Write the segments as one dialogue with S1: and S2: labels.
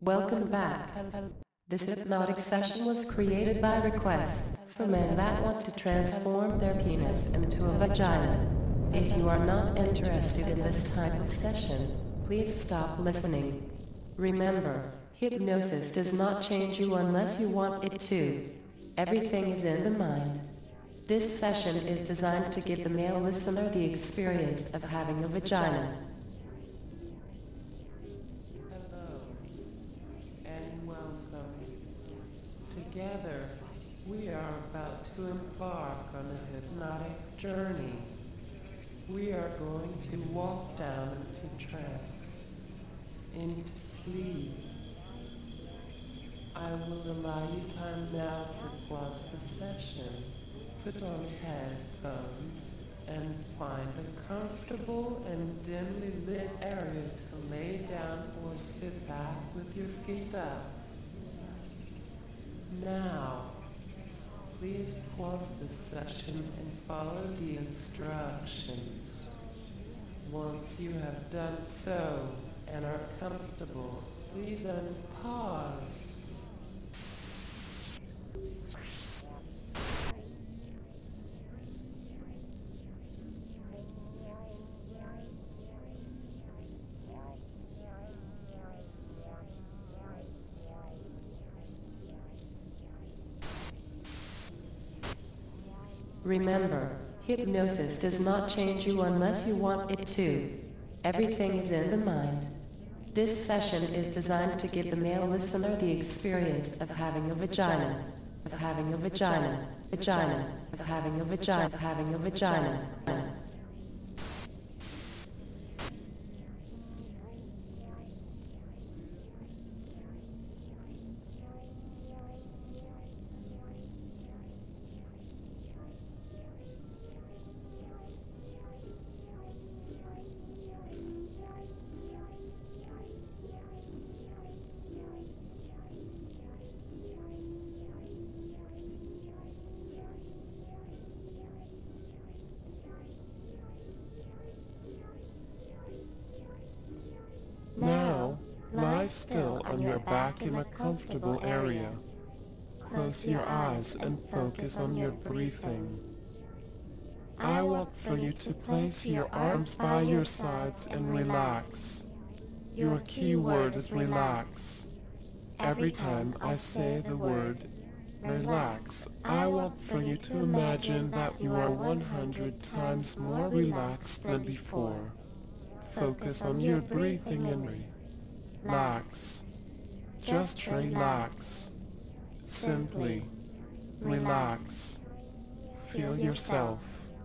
S1: Welcome back. This hypnotic session was created by request for men that want to transform their penis into a vagina. If you are not interested in this type of session, please stop listening. Remember, hypnosis does not change you unless you want it to. Everything is in the mind. This session is designed to give the male listener the experience of having a vagina. Hello, and welcome. Together, we are about to embark on a hypnotic journey. We are going to walk down into trance, into sleep. I will allow you time now to pause the session, put on headphones, and find a comfortable and dimly lit area to lay down or sit back with your feet up. Now, please pause the session and follow the instructions. Once you have done so and are comfortable, please unpause. Remember, hypnosis does not change you unless you want it to. Everything is in the mind. This session is designed to give the male listener the experience of having a vagina, of having a vagina, of having a vagina, of having a vagina.
S2: Now, lie still on your back in a comfortable area. Close your eyes and focus on your breathing. I want for you to place your arms by your sides and relax. Your key word is relax. Every time I say the word relax, I want for you to imagine that you are 100 times more relaxed than before. Focus on your breathing and relax. Just relax. Simply relax. Feel yourself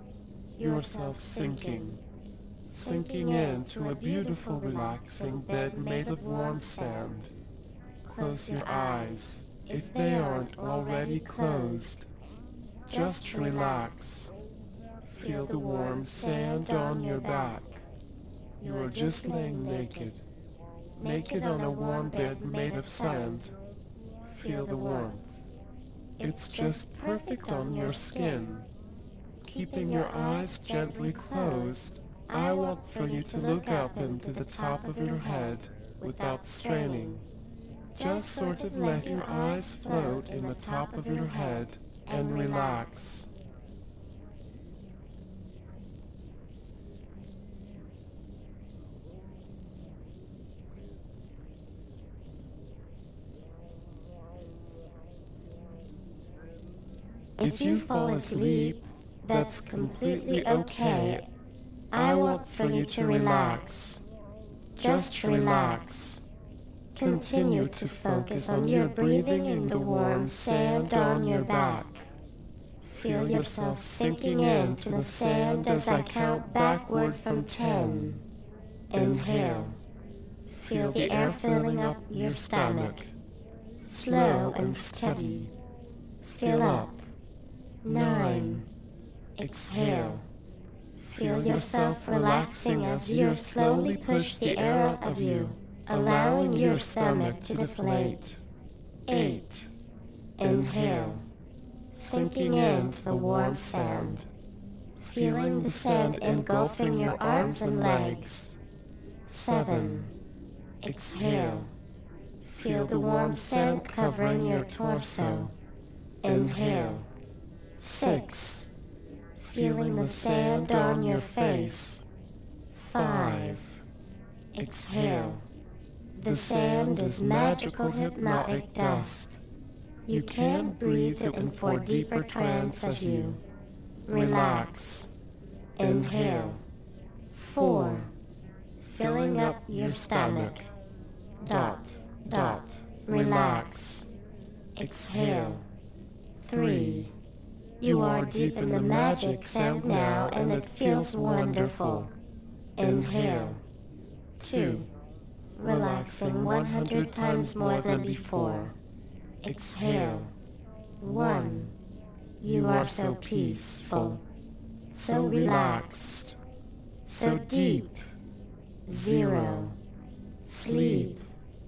S2: sinking into a beautiful relaxing bed made of warm sand. Close your eyes if they aren't already closed. Just relax. Feel the warm sand on your back. You are just laying naked on a warm bed made of sand. Feel the warmth. It's just perfect on your skin. Keeping your eyes gently closed, I want for you to look up into the top of your head without straining. Just sort of let your eyes float in the top of your head and relax. If you fall asleep, that's completely okay. I want for you to relax. Just relax. Continue to focus on your breathing in the warm sand on your back. Feel yourself sinking into the sand as I count backward from 10. Inhale. Feel the air filling up your stomach. Slow and steady. Fill up. 9. Exhale. Feel yourself relaxing as you slowly push the air out of you, allowing your stomach to deflate. 8. Inhale. Sinking into the warm sand. Feeling the sand engulfing your arms and legs. 7. Exhale. Feel the warm sand covering your torso. Inhale. 6. Feeling the sand on your face. 5. Exhale. The sand is magical hypnotic dust. You can breathe it in for deeper trance as you relax. Inhale. 4. Filling up your stomach. Relax. Exhale. 3. You are deep in the magic sand now and it feels wonderful. Inhale. 2. Relaxing 100 times more than before. Exhale. 1. You are so peaceful, so relaxed, so deep. 0. Sleep.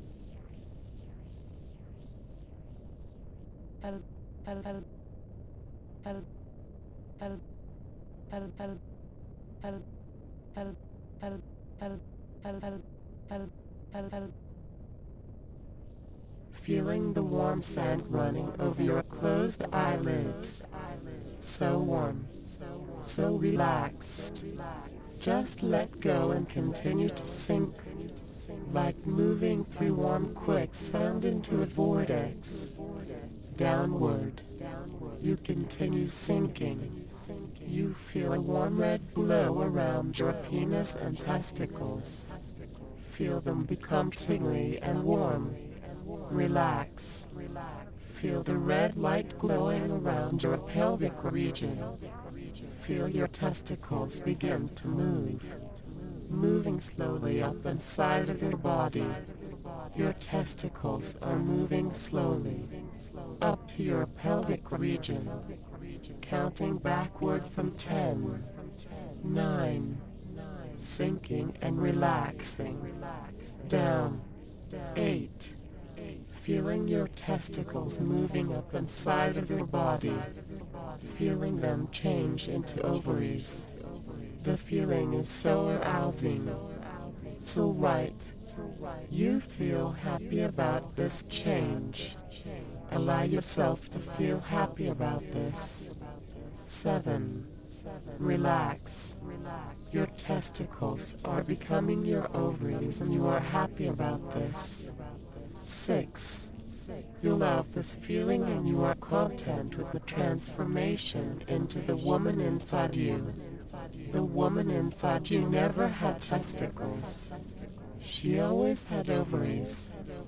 S1: Feeling the warm sand running over your closed eyelids. So warm, so relaxed. Just let go and continue to sink, like moving through warm quicksand into a vortex. Downward, you continue sinking. You feel a warm red glow around your penis and testicles. Feel them become tingly and warm. Relax. Feel the red light glowing around your pelvic region. Feel your testicles begin to move, moving slowly up inside of your body. Your testicles are moving slowly up to your pelvic region, counting backward from 10, 9, sinking and relaxing, down, 8, feeling your testicles moving up inside of your body, feeling them change into ovaries. The feeling is so arousing, so right. You feel happy about this change. Allow yourself to feel happy about this. 7. Relax. Your testicles are becoming your ovaries and you are happy about this. 6. You love this feeling and you are content with the transformation into the woman inside you. The woman inside you never had testicles. She always had ovaries.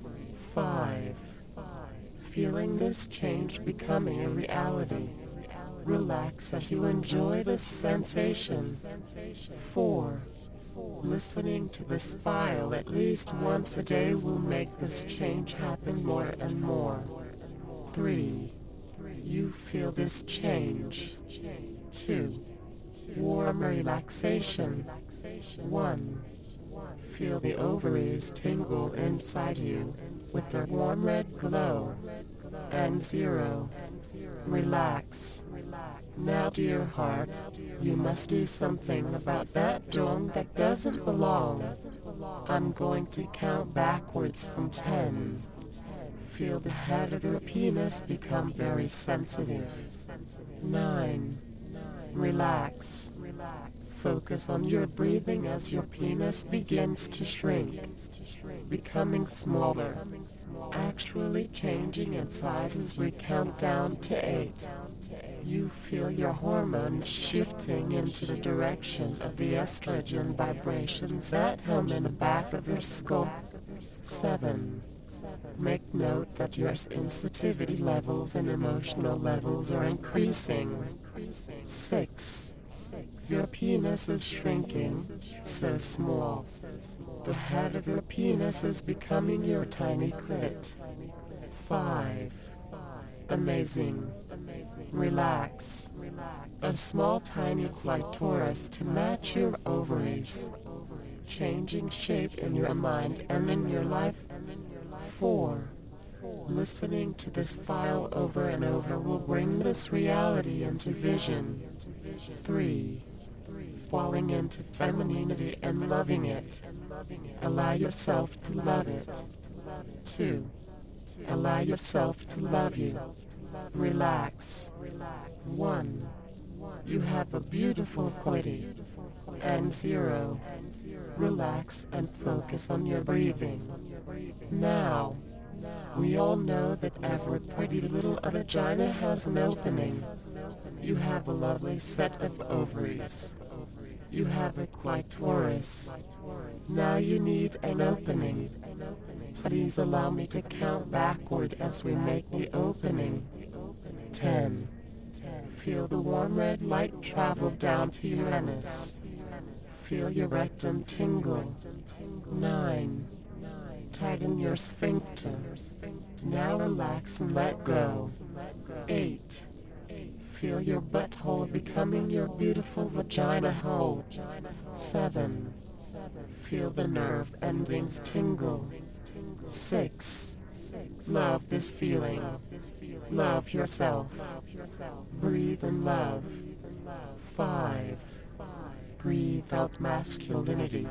S1: 5. Feeling this change becoming a reality. Relax as you enjoy this sensation. 4. Listening to this file at least once a day will make this change happen more and more. 3. You feel this change. 2. Warm relaxation. 1. Feel the ovaries tingle inside you with their warm red glow. And 0. Relax. Now, dear heart, you must do something about that dong that doesn't belong. I'm going to count backwards from 10. Feel the head of your penis become very sensitive. 9. Relax. Focus on your breathing as your penis begins to shrink, becoming smaller, actually changing in size as we count down to 8. You feel your hormones shifting into the direction of the estrogen vibrations that hum in the back of your skull. 7. Make note that your sensitivity levels and emotional levels are increasing. 6. Your penis is shrinking, so small. The head of your penis is becoming your tiny clit. 5. Amazing. Relax. A small tiny clitoris to match your ovaries. Changing shape in your mind and in your life. 4. Listening to this file over and over will bring this reality into vision. 3. Falling into femininity and loving it. Allow yourself to love it. 2. Allow yourself to love you. Relax. 1. You have a beautiful body. And 0. Relax and focus on your breathing. Now, we all know that every pretty little vagina has an opening. You have a lovely set of ovaries. You have a clitoris. Now you need an opening. Please allow me to count backward as we make the opening. 10. Feel the warm red light travel down to your anus. Feel your rectum tingle. 9. Tighten your sphincter. Now relax and let go. 8. Feel your butthole becoming your beautiful vagina hole. 7. Feel the nerve endings tingle. 6. Love this feeling. Love yourself. Breathe in love. 5. Breathe out masculinity.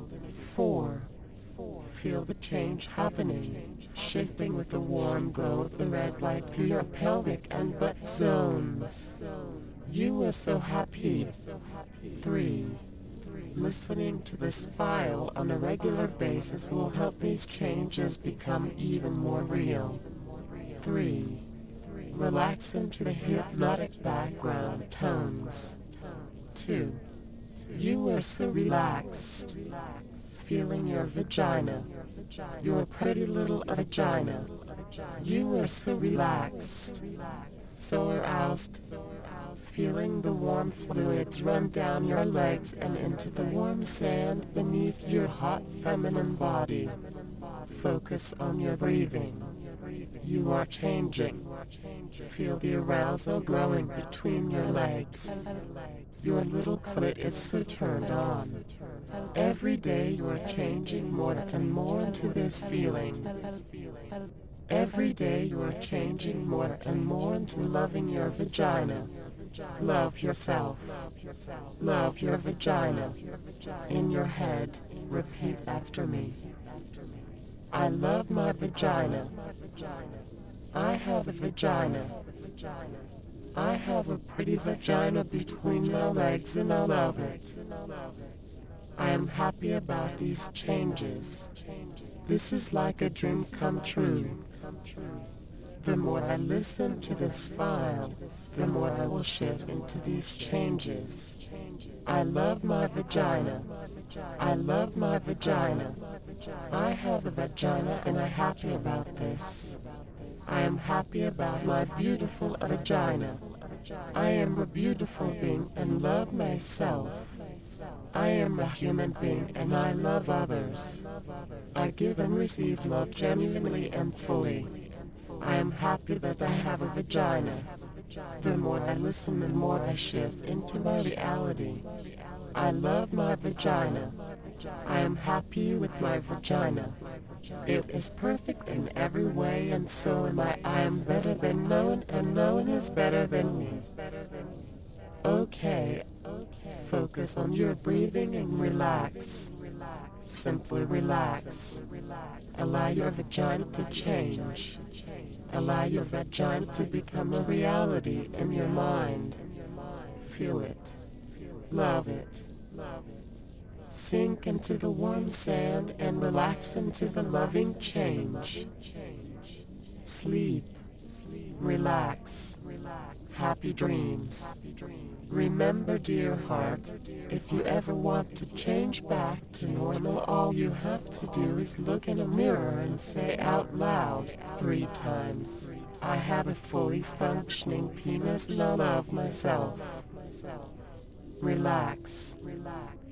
S1: 4. Feel the change happening, shifting with the warm glow of the red light through your pelvic and butt zones. You are so happy. 3. Listening to this file on a regular basis will help these changes become even more real. 3. Relax into the hypnotic background tones. 2. You are so relaxed. Feeling your vagina, your pretty little vagina. You are so relaxed, so aroused, feeling the warm fluids run down your legs and into the warm sand beneath your hot feminine body. Focus on your breathing. You are changing. Feel the arousal growing between your legs. Your little clit is so turned on. Every day you are changing more and more into this feeling. Every day you are changing more and more into loving your vagina. Love yourself. Love your vagina. In your head, repeat after me. I love my vagina. I have a vagina. I have a pretty vagina between my legs and I love it. I am happy about these changes. This is like a dream come true. The more I listen to this file, the more I will shift into these changes. I love my vagina. I love my vagina. I have a vagina and I'm happy about this. I am happy about my beautiful vagina. I am a beautiful being and love myself. I am a human being and I love others. I give and receive love genuinely and fully. I am happy that I have a vagina. The more I listen, the more I shift into my reality. I love my vagina. I am happy with my vagina. It is perfect in every way and so am I. I am better than no one and no one is better than me. Okay. Focus on your breathing and relax. Simply relax. Allow your vagina to change. Allow your vagina to become a reality in your mind. Feel it. Love it. Sink into the warm sand and relax into the loving change. Sleep. Relax. Happy dreams. Remember, dear heart, if you ever want to change back to normal, all you have to do is look in a mirror and say out loud 3 times, I have a fully functioning penis and I love myself. Relax.